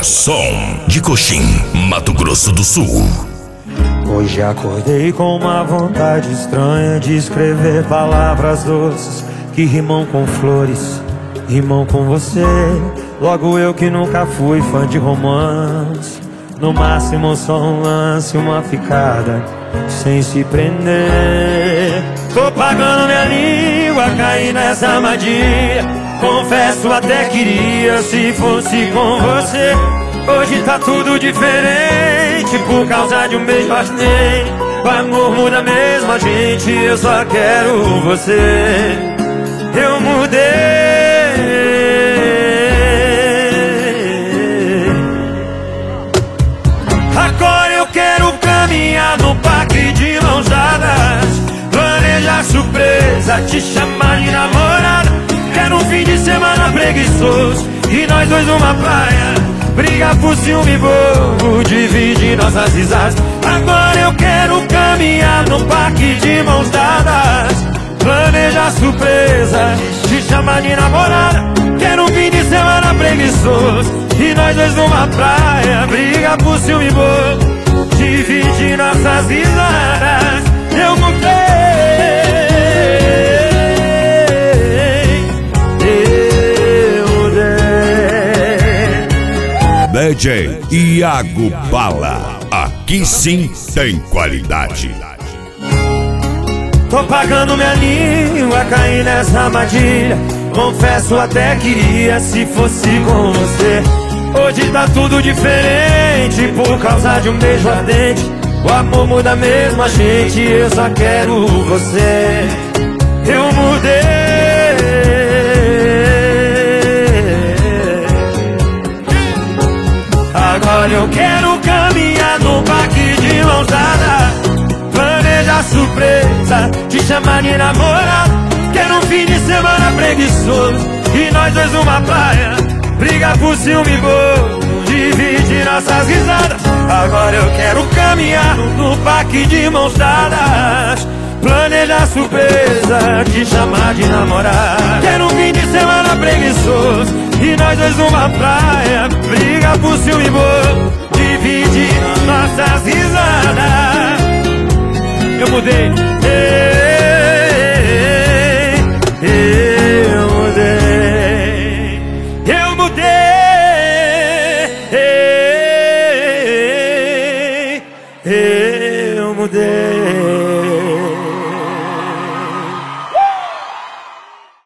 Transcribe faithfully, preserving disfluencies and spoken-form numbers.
som de Coxim, Mato Grosso do Sul. Hoje acordei com uma vontade estranha de escrever palavras doces que rimam com flores, rimam com você. Logo eu que nunca fui fã de romance, no máximo só um lance, uma ficada sem se prender. Tô pagando minha língua, caí nessa armadilha. Confesso até queria se fosse com você. Hoje tá tudo diferente por causa de um beijo ardente. O amor muda mesmo a gente, eu só quero você. Eu mudei. Agora eu quero caminhar no parque de mãos dadas, planejar surpresa, te chamar de namorada. Quero um fim de semana preguiçoso e nós dois numa praia, brigar por ciúme bobo, dividir nossas risadas. Agora eu quero caminhar no parque de mãos dadas, planejar surpresa, te chamar de namorada. Quero um fim de semana preguiçoso e nós dois numa praia, brigar por ciúme bobo, dividir nossas risadas. Eu mudei. D J Iago Bala, aqui sim tem qualidade. Tô pagando minha língua, caí nessa armadilha. Confesso até queria se fosse com você. Hoje tá tudo diferente por causa de um beijo ardente. O amor muda mesmo a gente, eu só quero você. Eu mudei. Agora eu quero caminhar no parque de mãos dadas, planejar surpresa, te chamar de namorada. Quero um fim de semana preguiçoso e nós dois numa praia, brigar por ciúme bobo, dividir nossas risadas. Agora eu quero caminhar no parque de mãos dadas, planejar surpresa, te chamar de namorada. Quero um fim de semana preguiçoso e nós dois numa praia, briga por ciúme bobo, dividir nossas risadas. Eu mudei. Ei, eu mudei. Eu mudei. Ei, eu mudei.